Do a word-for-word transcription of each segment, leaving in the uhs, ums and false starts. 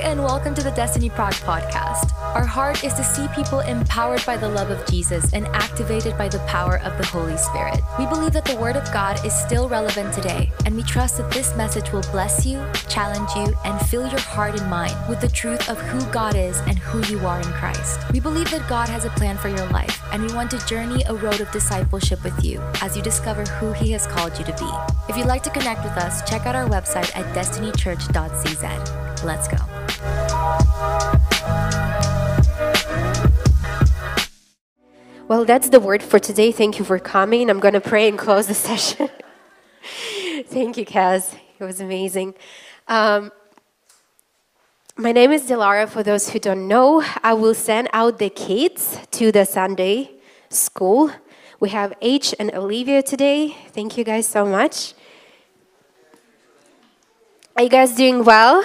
and welcome to the Destiny Prague podcast. Our heart is to see people empowered by the love of Jesus and activated by the power of the Holy Spirit. We believe that the Word of God is still relevant today, and we trust that this message will bless you, challenge you, and fill your heart and mind with the truth of who God is and who you are in Christ. We believe that God has a plan for your life, and we want to journey a road of discipleship with you as you discover who He has called you to be. If you'd like to connect with us, check out our website at destiny church dot c z. Let's go. Well, that's the word for today. Thank you for coming. I'm going to pray and close the session. Thank you, Kaz. It was amazing. Um, my name is Dilara. For those who don't know, I will send out the kids to the Sunday school. We have H and Olivia today. Thank you guys so much. Are you guys doing well?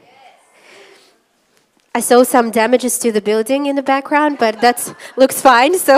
I saw some damages to the building in the background, but that looks fine, so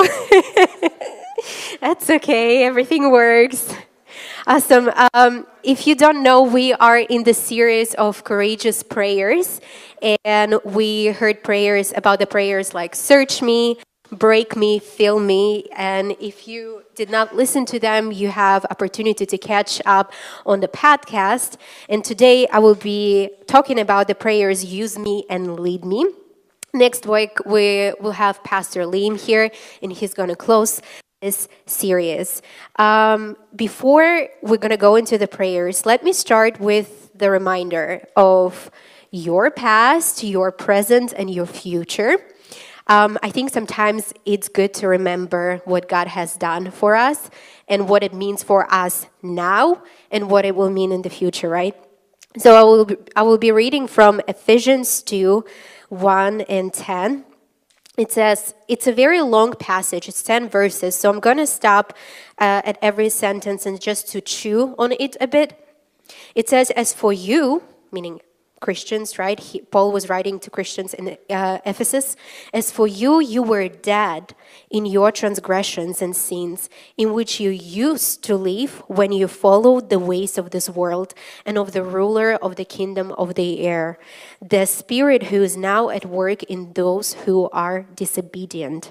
that's okay. Everything works. Awesome. Um, if you don't know, we are in the series of courageous prayers, and we heard prayers about the prayers like search me, break me, fill me, and if you did not listen to them, you have opportunity to catch up on the podcast. And today I will be talking about the prayers use me and lead me. Next week we will have Pastor Liam here, and he's going to close this series. Um, before we're going to go into the prayers, let me start with the reminder of your past, your present, and your future. Um, I think sometimes it's good to remember what God has done for us and what it means for us now and what it will mean in the future, right? So I will be, I will be reading from Ephesians two, one and ten. It says, it's a very long passage, it's ten verses, so I'm going to stop uh, at every sentence and just to chew on it a bit. It says, as for you, meaning Christians, right? He, Paul was writing to Christians in uh, Ephesus. As for you, you were dead in your transgressions and sins, in which you used to live when you followed the ways of this world and of the ruler of the kingdom of the air, the spirit who is now at work in those who are disobedient.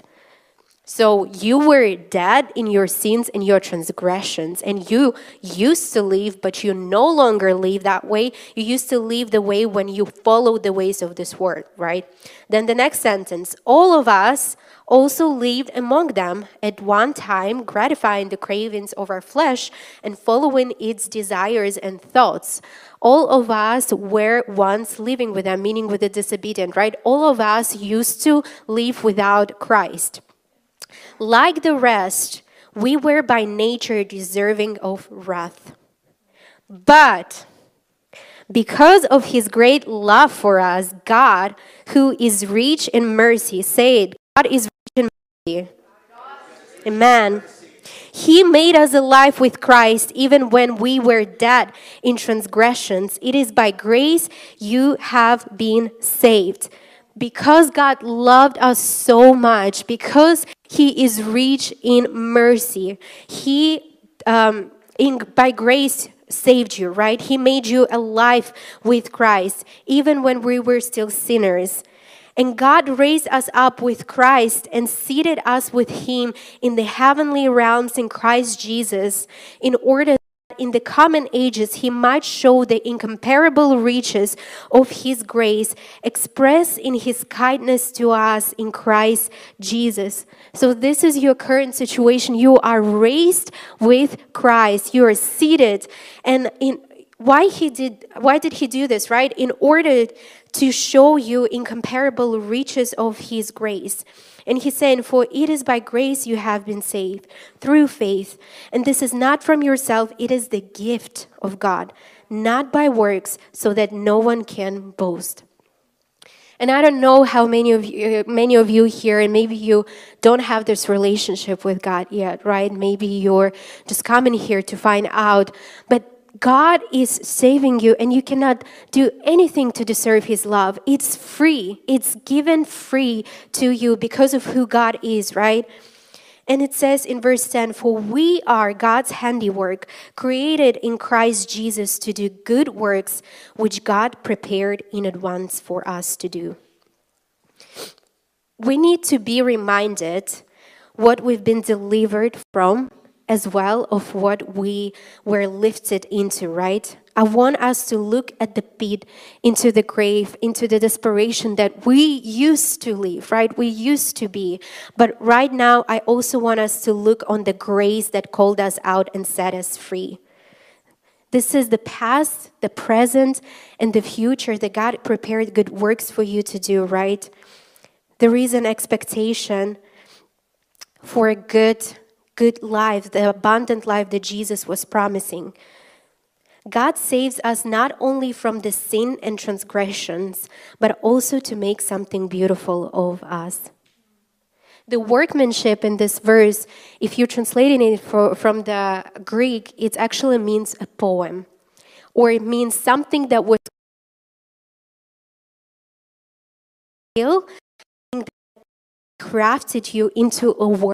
So you were dead in your sins and your transgressions, and you used to live, but you no longer live that way. You used to live the way when you followed the ways of this world, right? Then the next sentence, all of us also lived among them at one time, gratifying the cravings of our flesh and following its desires and thoughts. All of us were once living with them, meaning with the disobedient, right? All of us used to live without Christ. Like the rest, we were by nature deserving of wrath. But because of His great love for us, God, who is rich in mercy, say it, God is rich in mercy. Amen. He made us alive with Christ even when we were dead in transgressions. It is by grace you have been saved. Because God loved us so much, because He is rich in mercy, He, um, in, by grace, saved you, right? He made you alive with Christ, even when we were still sinners. And God raised us up with Christ and seated us with Him in the heavenly realms in Christ Jesus, in order that in the coming ages He might show the incomparable riches of His grace expressed in His kindness to us in Christ Jesus. So this is your current situation. You are raised with Christ. You are seated. And in why he did why did He do this, right? In order to show you incomparable riches of His grace. And He's saying, for it is by grace you have been saved, through faith. And this is not from yourself, it is the gift of God, not by works, so that no one can boast. And I don't know how many of you, many of you here, and maybe you don't have this relationship with God yet, right? Maybe you're just coming here to find out, but God is saving you, and you cannot do anything to deserve His love. It's free. It's given free to you because of who God is, right? And it says in verse ten, "For we are God's handiwork, created in Christ Jesus to do good works, which God prepared in advance for us to do." We need to be reminded what we've been delivered from, as well of what we were lifted into, right? I want us to look at the pit, into the grave, into the desperation that we used to live, right? We used to be. But right now, I also want us to look on the grace that called us out and set us free. This is the past, the present, and the future that God prepared good works for you to do, right? There is an expectation for a good, good life, the abundant life that Jesus was promising. God saves us not only from the sin and transgressions, but also to make something beautiful of us. The workmanship in this verse, if you're translating it for, from the Greek, it actually means a poem, or it means something that was crafted you into a work.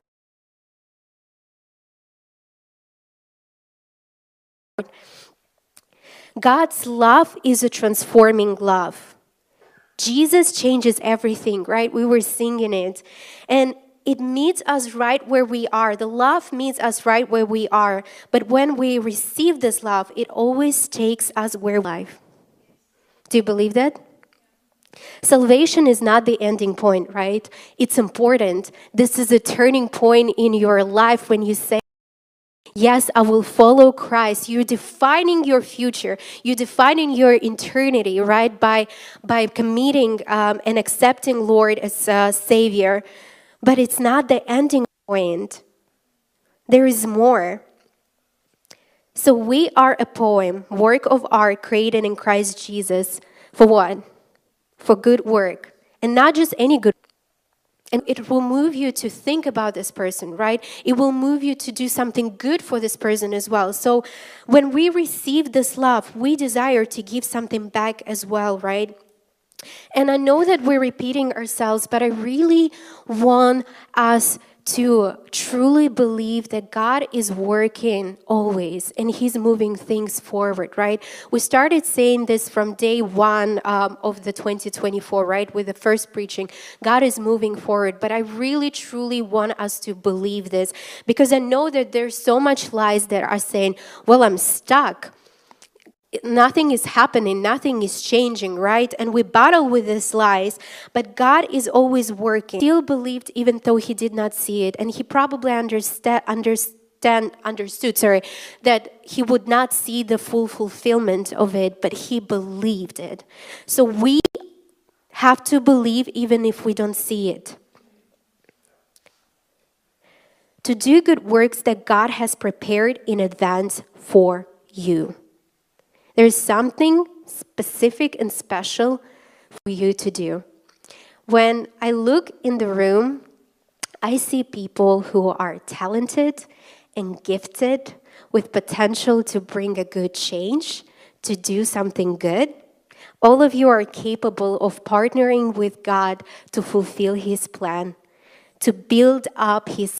God's love is a transforming love. Jesus changes everything, right? We were singing it. And it meets us right where we are. The love meets us right where we are. But when we receive this love, it always takes us where we are. Do you believe that? Salvation is not the ending point, right? It's important. This is a turning point in your life when you say, yes, I will follow Christ. You're defining your future. You're defining your eternity, right? By, by committing um, and accepting Lord as uh, Savior. But it's not the ending point. There is more. So we are a poem, work of art created in Christ Jesus. For what? For good work. And not just any good work. And it will move you to think about this person, right? It will move you to do something good for this person as well. So when we receive this love, we desire to give something back as well, right? And I know that we're repeating ourselves, but I really want us to truly believe that God is working always and He's moving things forward, right? We started saying this from day one um, of the twenty twenty-four, right? With the first preaching, God is moving forward. But I really, truly want us to believe this, because I know that there's so much lies that are saying, well, I'm stuck. Nothing is happening, nothing is changing, right? And we battle with these lies, but God is always working. He still believed even though He did not see it, and He probably understand, understand, understood sorry, that He would not see the full fulfillment of it, but He believed it. So we have to believe even if we don't see it. To do good works that God has prepared in advance for you. There's something specific and special for you to do. When I look in the room, I see people who are talented and gifted with potential to bring a good change, to do something good. All of you are capable of partnering with God to fulfill His plan, to build up His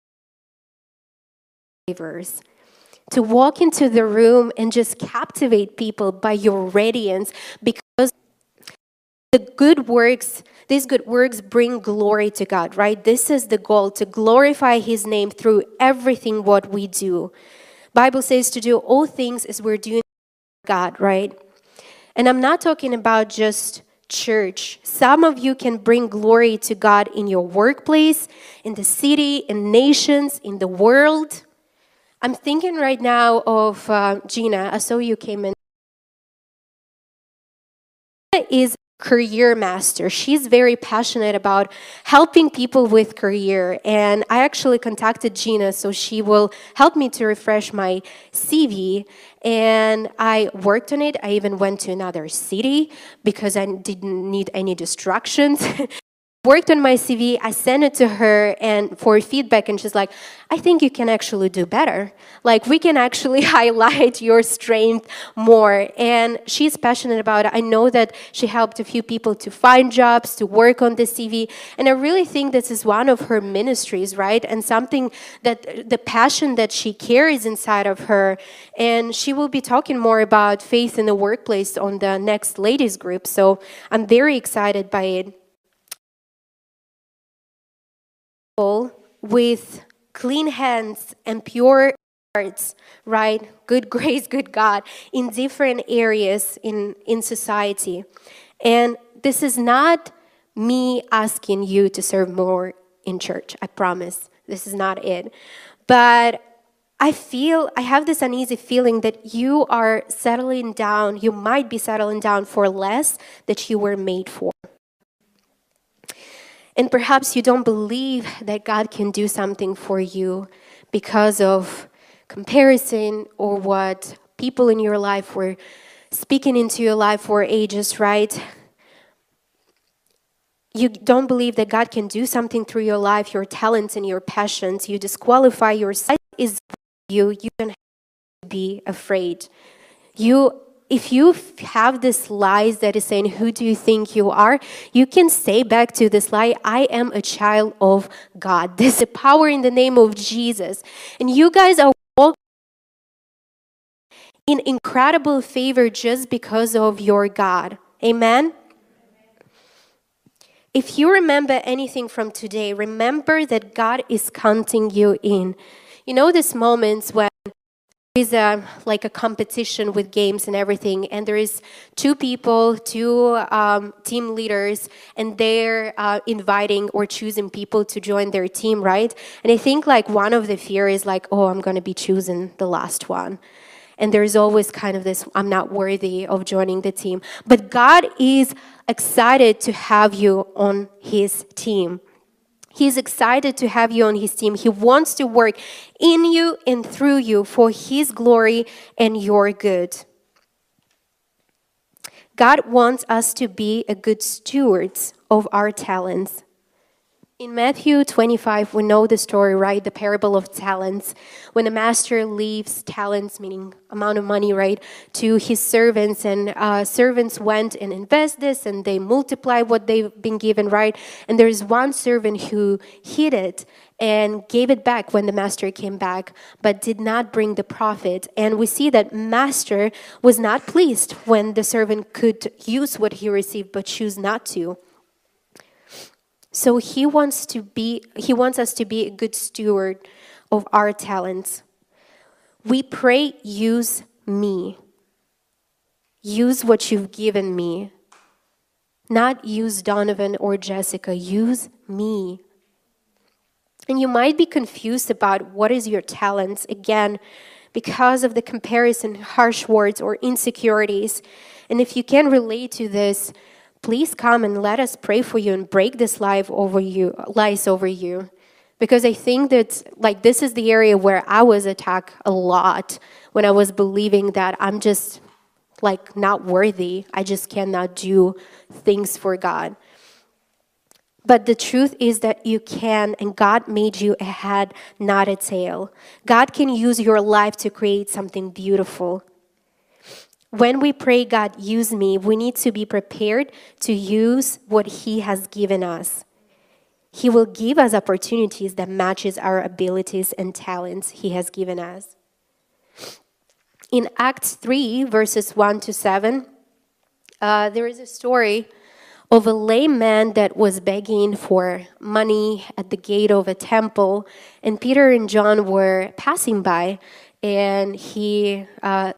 favors. To walk into the room and just captivate people by your radiance, because the good works, these good works bring glory to God, right? This is the goal, to glorify His name through everything what we do. Bible says to do all things as we're doing God, right? And I'm not talking about just church. Some of you can bring glory to God in your workplace, in the city, in nations, in the world. I'm thinking right now of uh, Gina. I saw you came in. Gina is a career master. She's very passionate about helping people with career. And I actually contacted Gina so she will help me to refresh my C V. And I worked on it. I even went to another city because I didn't need any distractions. worked on my C V. I sent it to her and for feedback, and she's like, I think you can actually do better. Like, we can actually highlight your strength more. And she's passionate about it. I know that she helped a few people to find jobs, to work on the C V. And I really think this is one of her ministries, right? And something that the passion that she carries inside of her. And she will be talking more about faith in the workplace on the next ladies group. So I'm very excited by it. With clean hands and pure hearts, right? Good grace, good God, in different areas in, in society. And this is not me asking you to serve more in church, I promise. This is not it. But I feel, I have this uneasy feeling that you are settling down, you might be settling down for less that you were made for. And perhaps you don't believe that God can do something for you because of comparison or what people in your life were speaking into your life for ages, right? You don't believe that God can do something through your life, your talents and your passions. You disqualify yourself. Is you. You don't have to be afraid. You If you have this lies that is saying, who do you think you are? You can say back to this lie, I am a child of God. There's the power in the name of Jesus. And you guys are walking in incredible favor just because of your God. Amen? If you remember anything from today, remember that God is counting you in. You know these moments when is a like a competition with games and everything, and there is two people, two um, team leaders, and they're uh, inviting or choosing people to join their team, right? And I think like one of the fear is like, oh, I'm going to be choosing the last one. And there's always kind of this, I'm not worthy of joining the team. But God is excited to have you on his team. He's excited to have you on his team. He wants to work in you and through you for his glory and your good. God wants us to be a good stewards of our talents. In Matthew twenty-five, we know the story, right? The parable of talents. When the master leaves talents, meaning amount of money, right, to his servants, and uh, servants went and invest this, and they multiply what they've been given, right? And there is one servant who hid it and gave it back when the master came back, but did not bring the profit. And we see that master was not pleased when the servant could use what he received, but choose not to. So he wants to be, he wants us to be a good steward of our talents. We pray, use me. Use what you've given me. Not use Donovan or Jessica, use me. And you might be confused about what is your talents, again, because of the comparison, harsh words, or insecurities. And if you can relate to this, please come and let us pray for you and break this lie over you, lies over you. Because I think that like this is the area where I was attacked a lot when I was believing that I'm just like not worthy. I just cannot do things for God. But the truth is that you can, and God made you a head, not a tail. God can use your life to create something beautiful. When we pray, God, use me, we need to be prepared to use what he has given us. He will give us opportunities that matches our abilities and talents he has given us. In Acts three, verses one to seven, uh, there is a story of a lame man that was begging for money at the gate of a temple, and Peter and John were passing by, and he uh,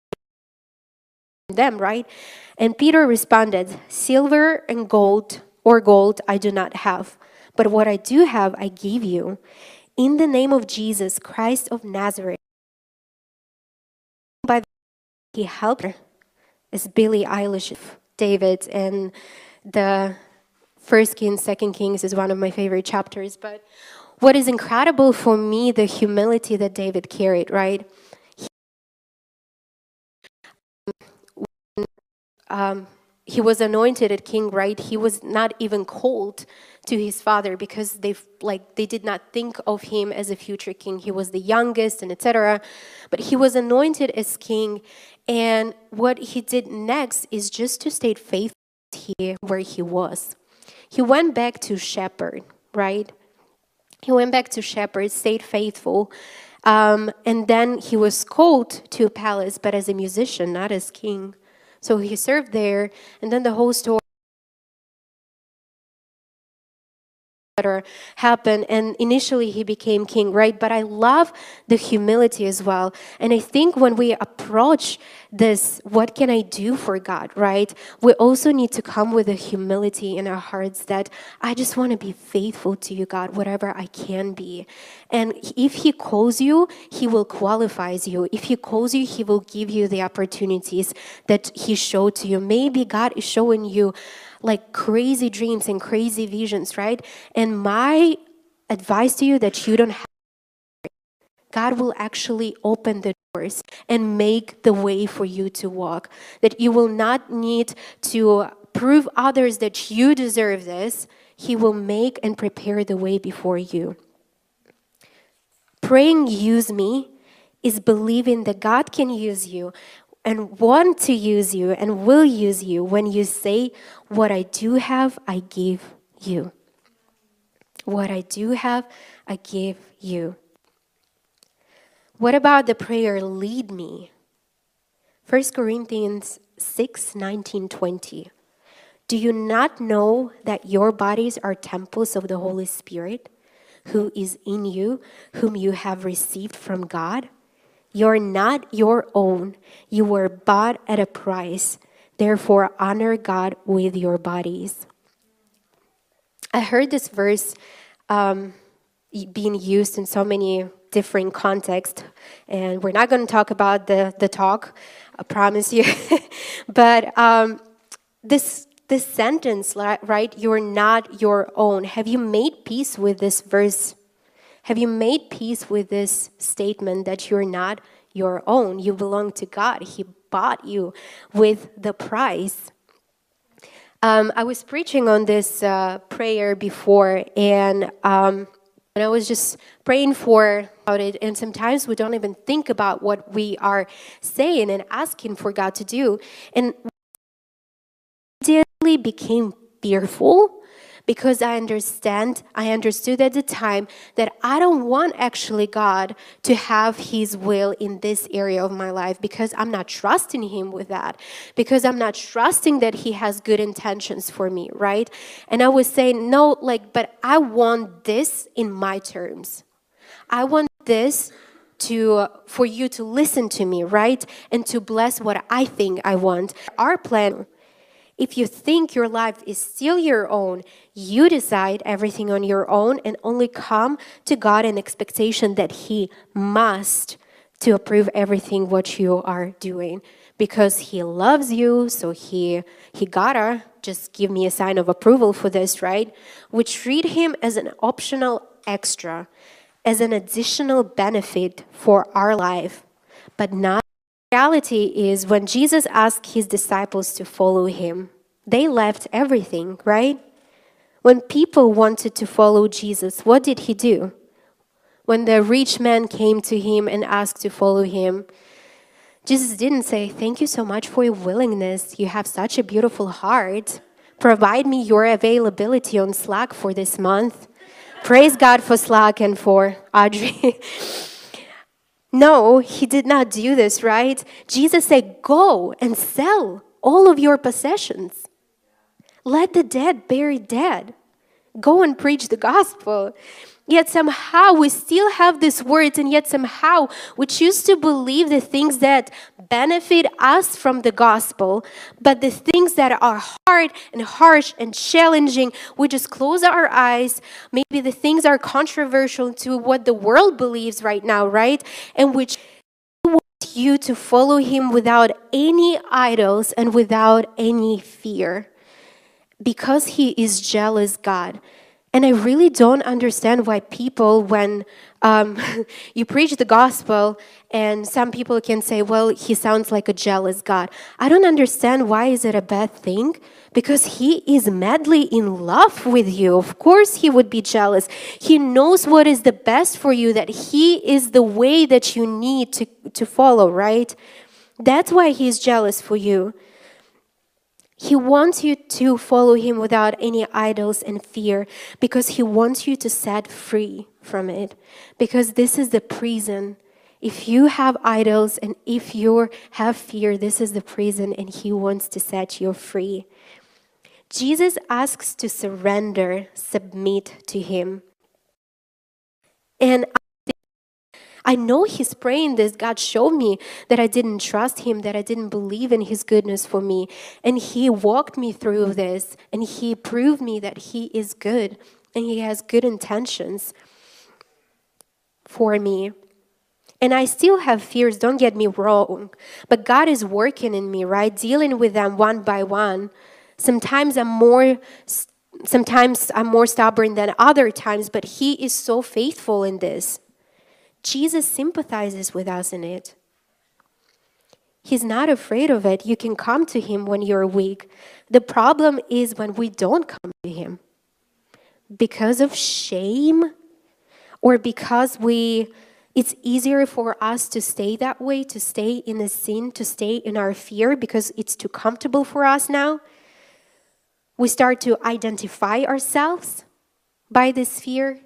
them, right? And Peter responded, silver and gold or gold I do not have, but what I do have I give you. In the name of Jesus Christ of Nazareth. By the he helped her is Billie Eilish, David, and the First Kings, Second Kings is one of my favorite chapters. But what is incredible for me, the humility that David carried, right? Um, he was anointed as king, right? He was not even called to his father because they like they did not think of him as a future king. He was the youngest and et cetera. But he was anointed as king, and what he did next is just to stay faithful here where he was. He went back to shepherd, right? He went back to shepherd, stayed faithful, um, and then he was called to a palace, but as a musician, not as king. So he served there, and then the whole story happened, and initially he became king, right? But I love the humility as well. And I think when we approach this, what can I do for God, right? We also need to come with a humility in our hearts that I just want to be faithful to you, God, whatever I can be. And if he calls you, he will qualify you. If he calls you, he will give you the opportunities that he showed to you. Maybe God is showing you like crazy dreams and crazy visions, right? And my advice to you that you don't have, God will actually open the doors and make the way for you to walk. That you will not need to prove others that you deserve this. He will make and prepare the way before you. Praying, use me, is believing that God can use you and want to use you and will use you when you say, what I do have, I give you. What I do have, I give you. What about the prayer, lead me? First Corinthians six, nineteen, twenty. Do you not know that your bodies are temples of the Holy Spirit, who is in you, whom you have received from God? You're not your own. You were bought at a price. Therefore, honor God with your bodies. I heard this verse um, being used in so many different contexts, and we're not going to talk about the, the talk, I promise you. But um, this this sentence, right, you're not your own. Have you made peace with this verse? Have you made peace with this statement that you're not your own? You belong to God. He bought you with the price. Um, I was preaching on this uh, prayer before, and um, and I was just praying for about it. And sometimes we don't even think about what we are saying and asking for God to do. And I immediately became fearful. Because I understand, I understood at the time that I don't want actually God to have his will in this area of my life because I'm not trusting him with that. Because I'm not trusting that he has good intentions for me, right? And I was saying, no, like, but I want this in my terms. I want this to for you to listen to me, right? And to bless what I think I want. Our plan. If you think your life is still your own, you decide everything on your own and only come to God in expectation that he must to approve everything what you are doing. Because he loves you, so he, he gotta just give me a sign of approval for this, right? We treat him as an optional extra, as an additional benefit for our life, but not. Reality is when Jesus asked his disciples to follow him, they left everything, right? When people wanted to follow Jesus, what did he do? When the rich man came to him and asked to follow him, Jesus didn't say, thank you so much for your willingness. You have such a beautiful heart. Provide me your availability on Slack for this month. Praise God for Slack and for Audrey. No, he did not do this, right? Jesus said, go and sell all of your possessions. Let the dead bury dead. Go and preach the gospel. Yet somehow we still have these words, and yet somehow we choose to believe the things that benefit us from the gospel, but the things that are hard and harsh and challenging, we just close our eyes. Maybe the things are controversial to what the world believes right now, right? And which want you to follow him without any idols and without any fear. Because he is jealous God. And I really don't understand why people, when um, you preach the gospel, and some people can say, well, he sounds like a jealous God. I don't understand why is it a bad thing? Because he is madly in love with you. Of course he would be jealous. He knows what is the best for you, that he is the way that you need to, to follow, right? That's why he's jealous for you. He wants you to follow him without any idols and fear, because he wants you to set free from it. Because this is the prison. If you have idols and if you have fear, this is the prison, and he wants to set you free. Jesus asks to surrender, submit to him. And I know he's praying this. God showed me that I didn't trust him, that I didn't believe in his goodness for me. And he walked me through this, and he proved me that he is good and he has good intentions for me. And I still have fears, don't get me wrong, but God is working in me, right? Dealing with them one by one. Sometimes I'm more sometimes I'm more stubborn than other times, but he is so faithful in this. Jesus sympathizes with us in it. He's not afraid of it. You can come to him when you're weak. The problem is when we don't come to him because of shame, or because we it's easier for us to stay that way, to stay in the sin, to stay in our fear because it's too comfortable for us now. We start to identify ourselves by this fear.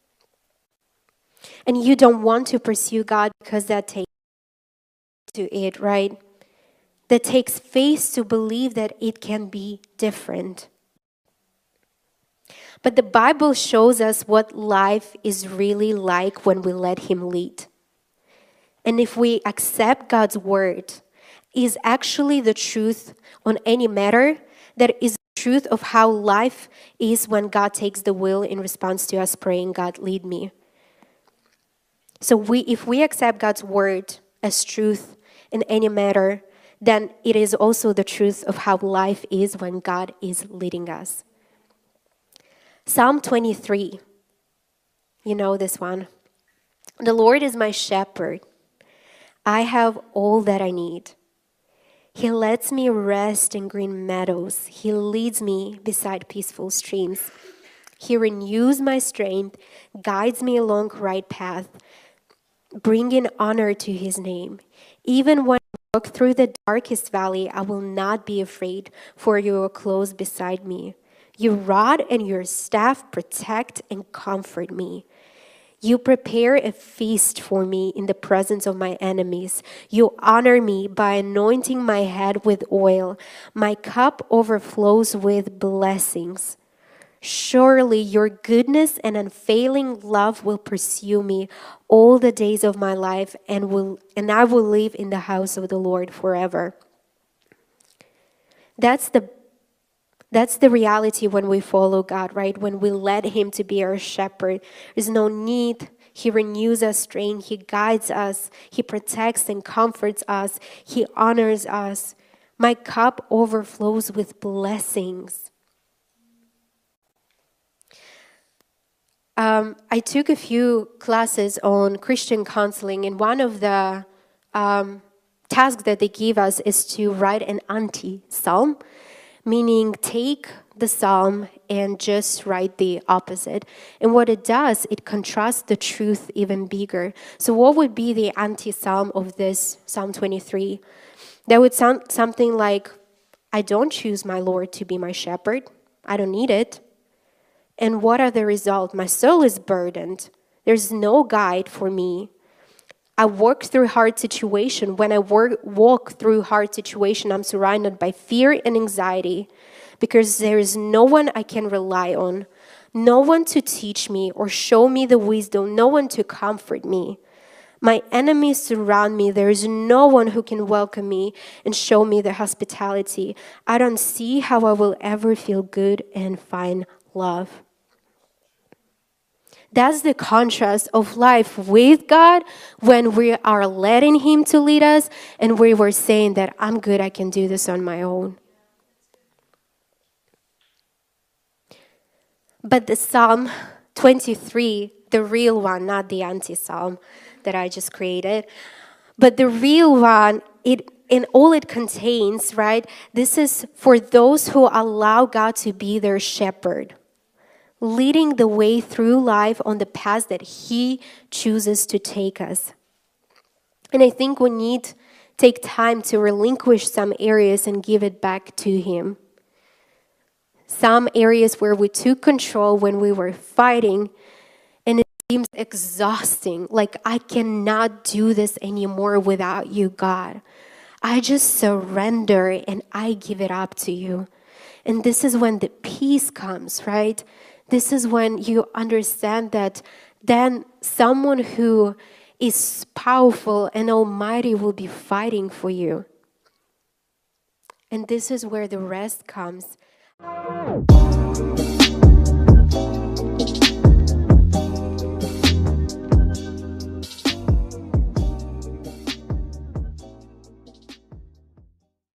And you don't want to pursue God because that takes to it, right? That takes faith to believe that it can be different. But the Bible shows us what life is really like when we let him lead. And if we accept God's word, is actually the truth on any matter, that is the truth of how life is when God takes the wheel in response to us praying, God, lead me. So we, if we accept God's word as truth in any matter, then it is also the truth of how life is when God is leading us. Psalm twenty-three, you know this one. The Lord is my shepherd. I have all that I need. He lets me rest in green meadows. He leads me beside peaceful streams. He renews my strength, guides me along the right path, bringing honor to his name. Even when I walk through the darkest valley, I will not be afraid, for you are close beside me. Your rod and your staff protect and comfort me. You prepare a feast for me in the presence of my enemies. You honor me by anointing my head with oil. My cup overflows with blessings. Surely your goodness and unfailing love will pursue me all the days of my life, and will and I will live in the house of the Lord forever. That's the That's the reality when we follow God, right? When we let him to be our shepherd. There's no need. He renews our strength. He guides us. He protects and comforts us. He honors us. My cup overflows with blessings. Um, I took a few classes on Christian counseling, and one of the um, tasks that they give us is to write an anti-psalm. Meaning take the psalm and just write the opposite. And what it does, it contrasts the truth even bigger. So what would be the anti-psalm of this Psalm twenty-three? That would sound something like, I don't choose my Lord to be my shepherd. I don't need it. And what are the results? My soul is burdened. There's no guide for me. I work through hard situation. When I work, walk through hard situation, I'm surrounded by fear and anxiety because there is no one I can rely on, no one to teach me or show me the wisdom, no one to comfort me. My enemies surround me. There is no one who can welcome me and show me the hospitality. I don't see how I will ever feel good and find love. That's the contrast of life with God when we are letting him to lead us and we were saying that I'm good, I can do this on my own. But the Psalm twenty-three, the real one, not the anti-psalm that I just created, but the real one, it in all it contains, right? This is for those who allow God to be their shepherd, leading the way through life on the path that He chooses to take us. And I think we need to take time to relinquish some areas and give it back to Him. Some areas where we took control when we were fighting, and it seems exhausting. Like, I cannot do this anymore without you, God. I just surrender and I give it up to you. And this is when the peace comes, right? This is when you understand that then someone who is powerful and almighty will be fighting for you. And this is where the rest comes.